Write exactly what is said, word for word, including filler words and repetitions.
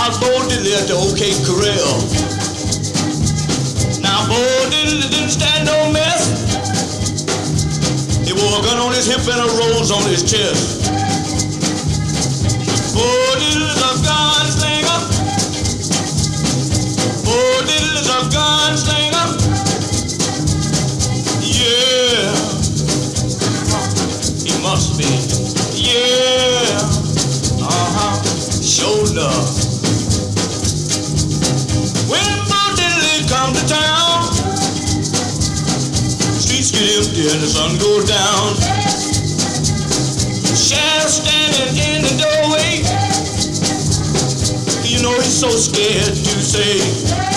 was Bo Diddley at the OK Corral. Now Bo Diddley didn't stand no mess. He wore a gun on his hip and a rose on his chest. Bo Diddley's a gunslinger. Bo Diddley's a gunslinger. Yeah, he must be. Yeah, uh-huh, sure enough. When Bo Diddley come to town, streets get empty and the sun goes down. Sheriff standing in the doorway, you know he's so scared to say